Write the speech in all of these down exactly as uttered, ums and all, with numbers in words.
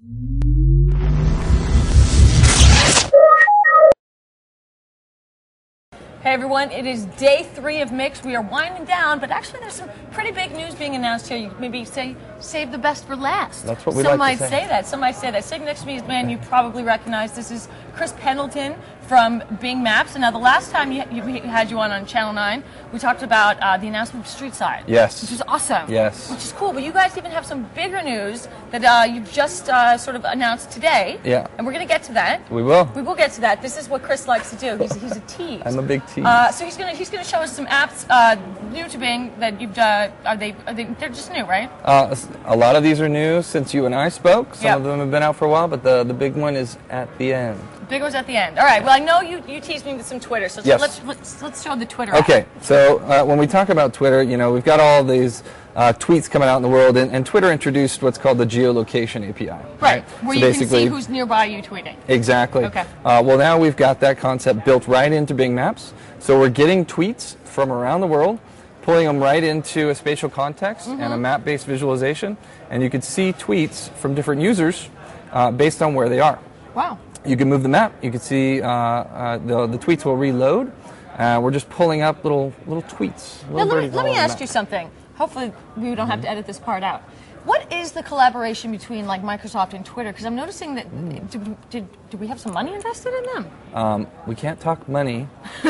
Hey everyone, it is day three of Mix. We are winding down, but actually there's some pretty big news being announced here. You maybe say, save the best for last. That's what we Some like might to say. say that. Some might say that. Sitting next to me is a man you probably recognize. This is Chris Pendleton from Bing Maps. And now the last time you, you, we had you on on Channel nine, we talked about uh, the announcement of StreetSide. Yes. Which is awesome. Yes. Which is cool. But you guys even have some bigger news that uh, you've just uh, sort of announced today. Yeah. And we're going to get to that. We will. We will get to that. This is what Chris likes to do. He's, he's a tease. I'm a big tease. Uh, so he's going to he's going to show us some apps uh, new to Bing that you've uh, are they are they they're just new, right? Uh, a lot of these are new since you and I spoke. Some Yep. of them have been out for a while, but the, the big one is at the end. Big one's at the end. All right. Well, I know you, you teased me with some Twitter, so Yes. let's, let's let's show the Twitter. Okay, app. so uh, when we talk about Twitter, you know, we've got all these uh, tweets coming out in the world, and, and Twitter introduced what's called the geolocation A P I. Right. Right. Where So you can basically- see who's nearby you tweeting. Exactly. Okay. Uh, well, now we've got that concept built right into Bing Maps. So we're getting tweets from around the world, pulling them right into a spatial context Mm-hmm. and a map-based visualization, and you could see tweets from different users uh, based on where they are. Wow. You can move the map. You can see uh, uh, the, the tweets will reload. Uh, we're just pulling up little little tweets. Now, Little let me, birdies let all me over the ask map. you something. Hopefully, we don't have to edit this part out. What is the collaboration between like Microsoft and Twitter? Because I'm noticing that Mm. did, did, do we have some money invested in them? Um, we can't talk money,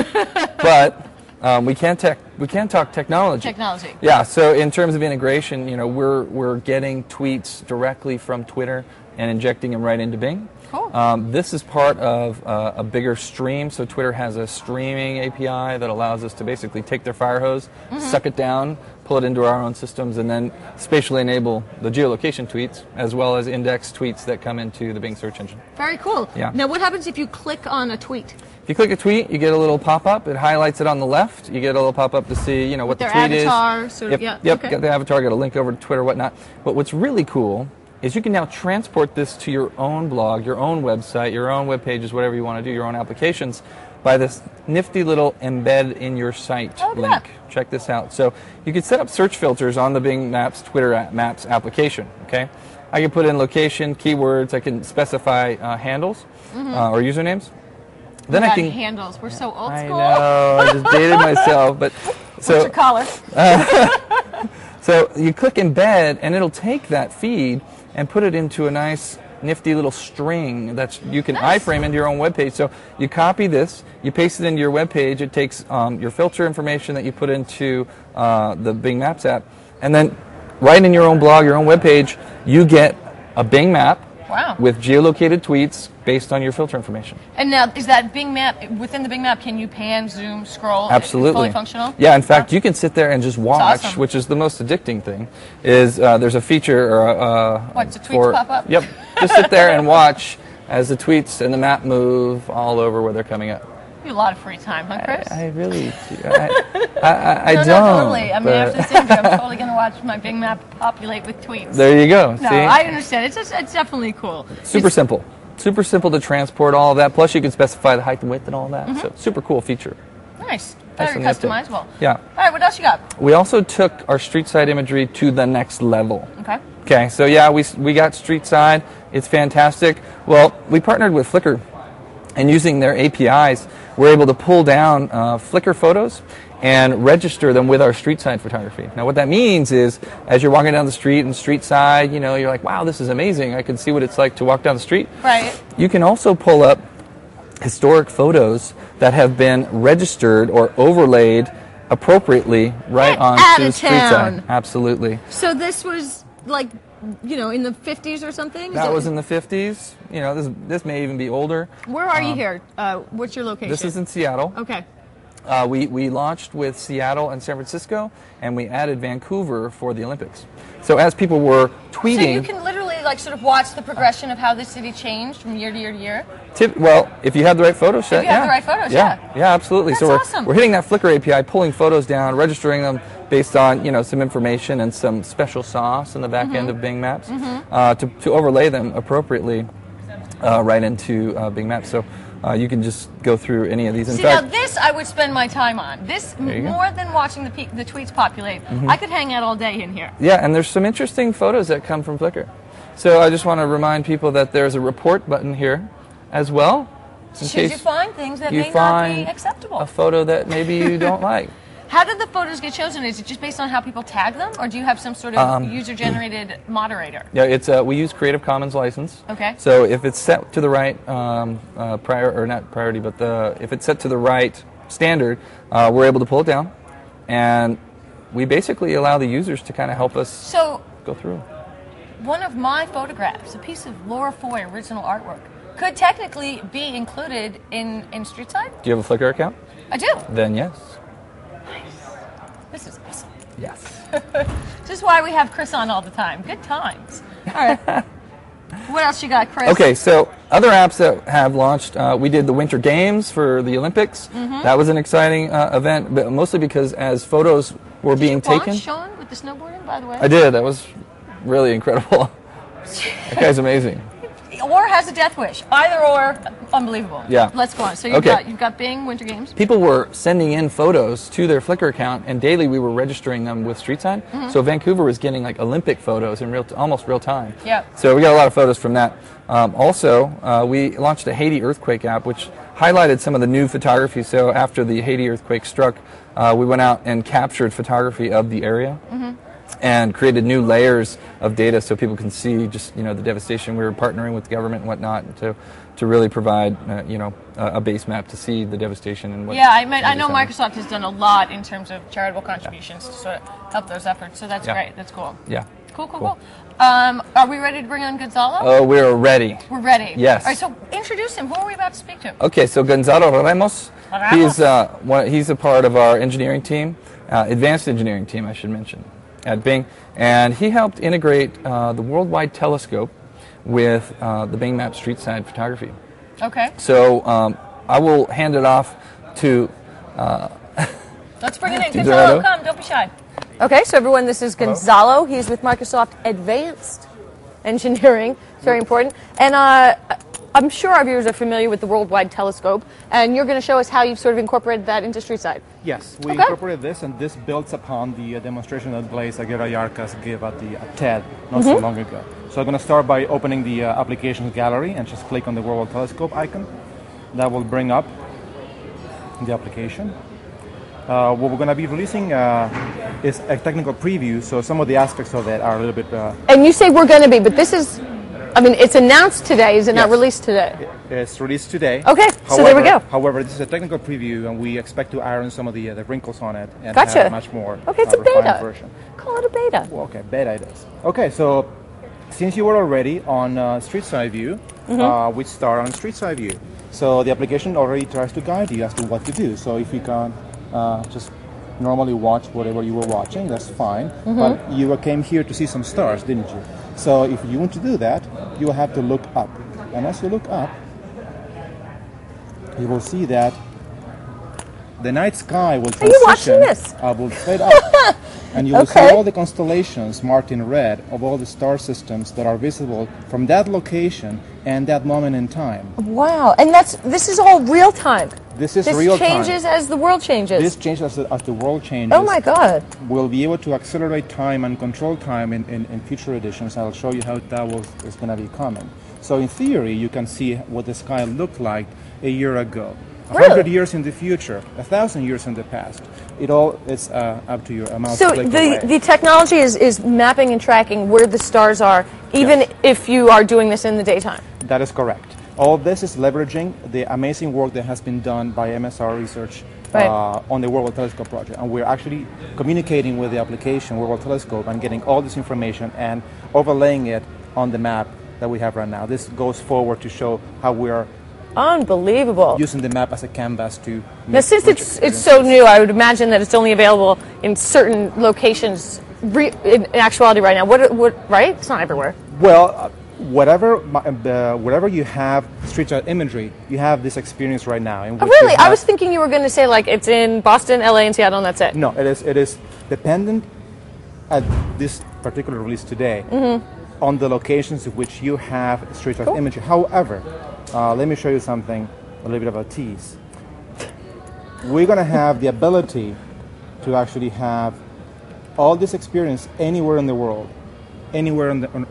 but um, we can tech we can talk technology. Technology. Yeah. So in terms of integration, you know, we're we're getting tweets directly from Twitter and injecting them right into Bing. Cool. Um, this is part of uh, a bigger stream. So Twitter has a streaming A P I that allows us to basically take their fire hose, Mm-hmm. suck it down, pull it into our own systems, and then spatially enable the geolocation tweets as well as index tweets that come into the Bing search engine. Very cool. Yeah. Now, what happens if you click on a tweet? If you click a tweet, you get a little pop-up. It highlights it on the left. You get a little pop-up to see, you know, what Their the tweet avatar, is. sort of, yep, yeah, Yep. okay. Got the avatar. Got a link over to Twitter, whatnot. But what's really cool is you can now transport this to your own blog, your own website, your own web pages, whatever you want to do, your own applications, by this nifty little embed in your site Oh, link. look. Check this out. So you can set up search filters on the Bing Maps Twitter app, Maps application. Okay, I can put in location, keywords. I can specify uh, handles uh, or usernames. Then I God, can handles. We're so old I school. know. I just dated myself, but What's so your collar? so you click embed, and it'll take that feed and put it into a nice, nifty little string that you can Nice. iframe into your own web page. So you copy this, you paste it into your web page. It takes um, your filter information that you put into uh, the Bing Maps app, and then right in your own blog, your own web page, you get a Bing map Wow. with geolocated tweets based on your filter information. And now, is that Bing Map, within the Bing Map, can you pan, zoom, scroll? Absolutely. Fully functional? Yeah, in fact, you can sit there and just watch, awesome. which is the most addicting thing. Is uh, there's a feature or uh, What, the tweets for- pop up? Yep, just sit there and watch as the tweets and the map move all over where they're coming up. You have a lot of free time, huh, Chris? I, I really, I, I, I, I no, don't. no, totally. I mean, but- after this interview, I'm totally going to watch my Bing Map populate with tweets. There you go. no, see? I understand. It's just, it's definitely cool. Super It's- simple. Super simple to transport all of that. Plus, you can specify the height and width and all that. Mm-hmm. So, super cool feature. Nice. Nice Very and nifty. customizable. Yeah. All right, what else you got? We also took our street side imagery to the next level. Okay. Okay, so yeah, we we got street side. It's fantastic. Well, we partnered with Flickr, and using their A P Is, we're able to pull down uh, Flickr photos and register them with our street side photography. Now, what that means is, as you're walking down the street and street side, you know, you're like, wow, this is amazing. I can see what it's like to walk down the street. Right. You can also pull up historic photos that have been registered or overlaid appropriately right Get onto outta the street town. side. Absolutely. So this was like, you know, in the fifties or something? Is That it- was in the fifties. You know, this this may even be older. Where are you here? Uh, what's your location? This is in Seattle. Okay. Uh, we, we launched with Seattle and San Francisco, and we added Vancouver for the Olympics. So as people were tweeting... So you can literally like sort of watch the progression of how this city changed from year to year to year? Tip, well, if you have the right photo set, you have yeah. the right photos, yeah. yeah. Yeah, absolutely. so That's we're, awesome. we're hitting that Flickr A P I, pulling photos down, registering them based on, you know, some information and some special sauce in the back Mm-hmm. end of Bing Maps uh, to, to overlay them appropriately uh, right into uh, Bing Maps. So uh, you can just go through any of these. In See, fact, now this I would spend my time on. This, There you go. Mm-hmm. more than watching the, pe- the tweets populate, I could hang out all day in here. yeah, and there's some interesting photos that come from Flickr. So I just want to remind people that there's a report button here as well. In Should case you find things that you may not be find acceptable? a photo that maybe you don't like. How did the photos get chosen? Is it just based on how people tag them, or do you have some sort of Um, user-generated moderator? Yeah, it's uh, we use Creative Commons license. Okay. So if it's set to the right um, uh, prior or not priority, but the if it's set to the right standard, uh, we're able to pull it down, and we basically allow the users to kind of help us So go through. one of my photographs, a piece of Laura Foy original artwork, could technically be included in, in StreetSide? Do you have a Flickr account? I do. Then yes. This is awesome. Yes. This is why we have Chris on all the time. Good times. All right. What else you got, Chris? Okay, so other apps that have launched, uh, we did the Winter Games for the Olympics. Mm-hmm. That was an exciting uh, event, but mostly because as photos were Did being you taken. launch Sean with the snowboarding, by the way? I did. That was really incredible. That guy's amazing. Or has a death wish. Either or, unbelievable. Yeah. Let's go on. So you've Okay. got you've got Bing Winter Games. People were sending in photos to their Flickr account, and daily we were registering them with StreetSign. Mm-hmm. So Vancouver was getting like Olympic photos in real, t- almost real time. Yep. So we got a lot of photos from that. Um, also, uh, we launched a Haiti earthquake app, which highlighted some of the new photography. So after the Haiti earthquake struck, uh, we went out and captured photography of the area. Mm-hmm. And created new layers of data so people can see just you know the devastation. We were partnering with the government and whatnot to to really provide uh, you know a, a base map to see the devastation and what. Yeah, I mean, I know what is Microsoft has done a lot in terms of charitable contributions to sort of help those efforts. So that's Yeah. great. That's cool. happening. Yeah. Cool, cool, Cool. cool. Um, are we ready to bring on Gonzalo? Oh, we're ready. We're ready. Yes. All right. So introduce him. Who are we about to speak to? Okay, so Gonzalo Ramos, Ramos. he's uh, one, he's a part of our engineering team, uh, advanced engineering team, I should mention, at Bing, and he helped integrate uh, the Worldwide Telescope with uh, the Bing Maps StreetSide photography. Okay. So um, I will hand it off to. Uh, Let's bring it in. Gonzalo. Gonzalo, come. Don't be shy. Okay, so everyone, this is Gonzalo. He's with Microsoft Advanced Engineering. It's very important. And uh, I'm sure our viewers are familiar with the Worldwide Telescope, and you're going to show us how you've sort of incorporated that into StreetSide. Yes, we Okay. incorporated this, and this builds upon the uh, demonstration that Blaise Aguirre Yarcas gave at the at TED not so long ago. So I'm going to start by opening the uh, applications gallery and just click on the Worldwide Telescope icon. That will bring up the application. Uh, what we're going to be releasing uh, is a technical preview, so some of the aspects of it are a little bit. Uh, And you say we're going to be, but this is, I mean, it's announced today. Is it not Yes. released today? It's released today. Okay, so there we go. However, this is a technical preview, and we expect to iron some of the uh, the wrinkles on it and Gotcha. have much more. Okay, it's uh, a beta. refined version. Call it a beta. Well, okay, beta it is. Okay, so since you were already on uh, Street Side View, Mm-hmm. uh, we start on Street Side View. So the application already tries to guide you as to what to do. So if you can uh, just normally watch whatever you were watching, that's fine. Mm-hmm. But you came here to see some stars, didn't you? So if you want to do that, you will have to look up. And as you look up, you will see that the night sky will Are you watching transition. this? Uh, will fade up. And you will Okay. see all the constellations marked in red of all the star systems that are visible from that location and that moment in time. Wow, and that's this is all real time. This is This real time. changes as the world changes. This changes as the, as the world changes. Oh my God. We'll be able to accelerate time and control time in, in, in future editions. I'll show you how that will, is going to be coming. So in theory, you can see what the sky looked like a year ago. A Really? hundred years in the future, a thousand years in the past. It all is uh, up to your amount. So the, the technology is, is mapping and tracking where the stars are, even Yes. if you are doing this in the daytime. That is correct. All this is leveraging the amazing work that has been done by M S R Research Right. uh, on the Worldwide Telescope project. And we're actually communicating with the application Worldwide Telescope and getting all this information and overlaying it on the map that we have right now. This goes forward to show how we are Unbelievable. using the map as a canvas to Now, make since rich it's it's so experiences. new, I would imagine that it's only available in certain locations. Re, in, in actuality, right now, what what right? It's not everywhere. Well, uh, whatever my- uh, whatever you have street art imagery, you have this experience right now. In Oh, which you really? I have- was thinking you were going to say like it's in Boston, L A, and Seattle, and that's it. No, it is it is dependent at this particular release today on the locations in which you have street art Cool. imagery. However, uh, let me show you something, a little bit of a tease. We're going to have the ability to actually have all this experience anywhere in the world, anywhere on, the, on Earth.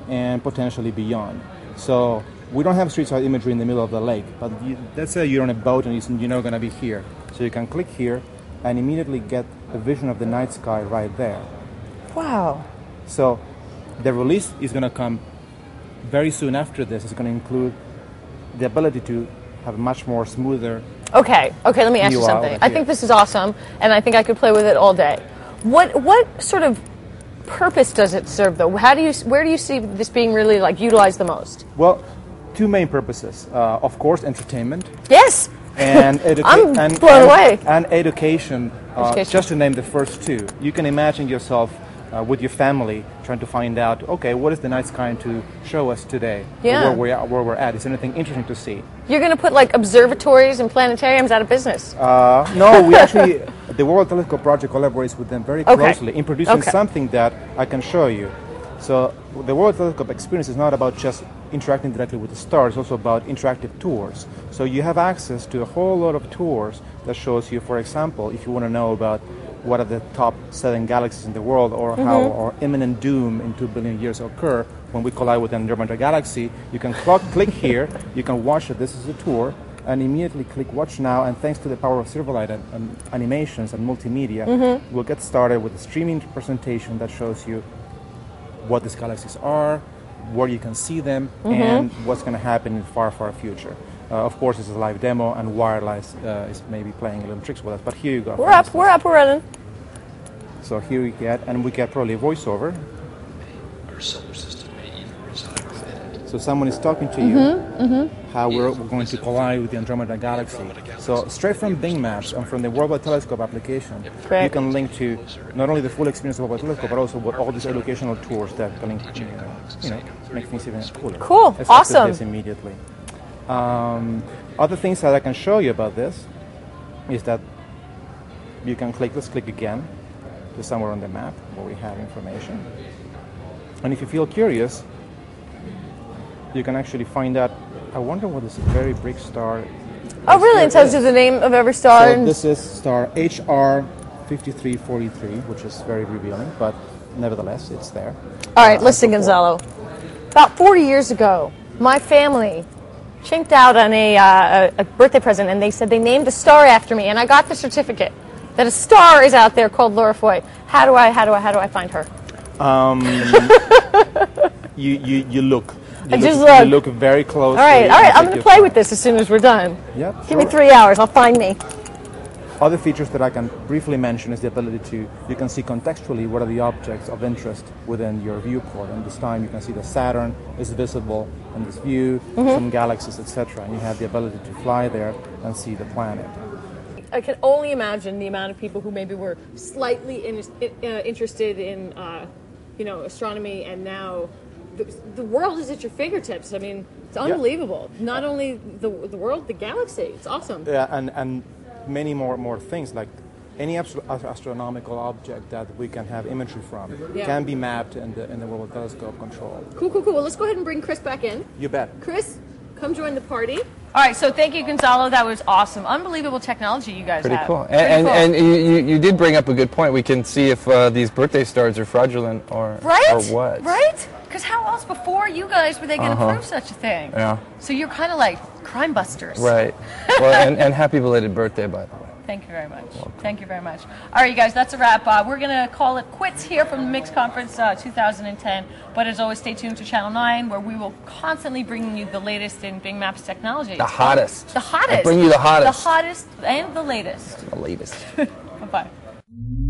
and potentially beyond. So we don't have street side imagery in the middle of the lake, but you, let's say you're on a boat and you're not going to be here. So you can click here and immediately get a vision of the night sky right there. Wow. So the release is going to come very soon after this. It's going to include the ability to have a much more smoother. Okay, okay, let me ask you You are something. over I here. think this is awesome, and I think I could play with it all day. What what sort of purpose does it serve, though? How do you, where do you see this being really like utilized the most? Well, two main purposes. Uh, of course, entertainment Yes. and, educa- I'm and, blown and, away. and education, uh, Education. just to name the first two. You can imagine yourself uh, with your family trying to find out, okay, what is the night sky to show us today? Yeah. Where, we are, where we're at. Is there anything interesting to see? You're going to put like observatories and planetariums out of business. Uh, no, we actually, the World Telescope Project collaborates with them very Okay. closely in producing Okay. something that I can show you. So the World Telescope experience is not about just interacting directly with the stars, it's also about interactive tours. So you have access to a whole lot of tours that shows you, for example, if you want to know about what are the top seven galaxies in the world, or how our imminent doom in two billion years occur when we collide with an Andromeda galaxy, you can cl- click here, you can watch it, this is a tour, and immediately click watch now, and thanks to the power of Silverlight and, and animations and multimedia, we'll get started with a streaming presentation that shows you what these galaxies are, where you can see them, and what's going to happen in the far, far future. Uh, of course, this is a live demo, and Wireless uh, is maybe playing a little tricks with us, but here you go. We're up, we're up, we're running. So here we get, and we get probably a voiceover. Our solar system may even reside within it. So someone is talking to you how we're, we're going to collide with the Andromeda galaxy. So straight from Bing Maps and from the World Wide Telescope application, Great. you can link to not only the full experience of the World Wide Telescope, but also what all these educational tours that can link, you know, you know, make things even cooler. Cool. Let's Awesome. access this immediately. Um, other things that I can show you about this is that you can click, let's click again to somewhere on the map where we have information. And if you feel curious, you can actually find out, I wonder what this very big star Oh, really? It star tells you is. the name of every star. So and this is star H R fifty-three forty-three, which is very revealing, but nevertheless, it's there. All right, Uh, listen, before- Gonzalo. About forty years ago, my family chinked out on a, uh, a, a birthday present, and they said they named a star after me, and I got the certificate that a star is out there called Laura Foy. How do I, how do I, how do I find her? You, you, you look. You I look, just you look. look very closely. All right, all right, and I'm take going to your play time. with this as soon as we're done. Yep, Give me sure. three hours, I'll find me. Other features that I can briefly mention is the ability to, you can see contextually what are the objects of interest within your viewport. And this time you can see the Saturn is visible in this view, Mm-hmm. some galaxies, et cetera. And you have the ability to fly there and see the planet. I can only imagine the amount of people who maybe were slightly in, uh, interested in, uh, you know, astronomy, and now the, the world is at your fingertips. I mean, it's unbelievable. Not only the the world, the galaxy. It's awesome. Yeah, and, and many more more things, like any astro- astronomical object that we can have imagery from Yeah. can be mapped in the in the World Telescope control. Cool, cool, cool. Well, let's go ahead and bring Chris back in. You bet. Chris, come join the party. All right, so thank you, Gonzalo. That was awesome. Unbelievable technology you guys Pretty have. cool. And, Pretty and, cool. and you, you- you did bring up a good point. We can see if uh, these birthday stars are fraudulent or, right? or what. Right? Because how else before you guys were they going to Uh-huh. prove such a thing? Yeah. So you're kind of like crime busters. Right. Well, and, and happy belated birthday, by the way. Thank you very much. Thank you very much. All right, you guys, that's a wrap. Uh, we're going to call it quits here from the Mix Conference uh, two thousand ten. But as always, stay tuned to Channel nine, where we will constantly bring you the latest in Bing Maps technology. The hottest. The hottest. I bring you the hottest. The hottest and the latest. The latest. Bye-bye.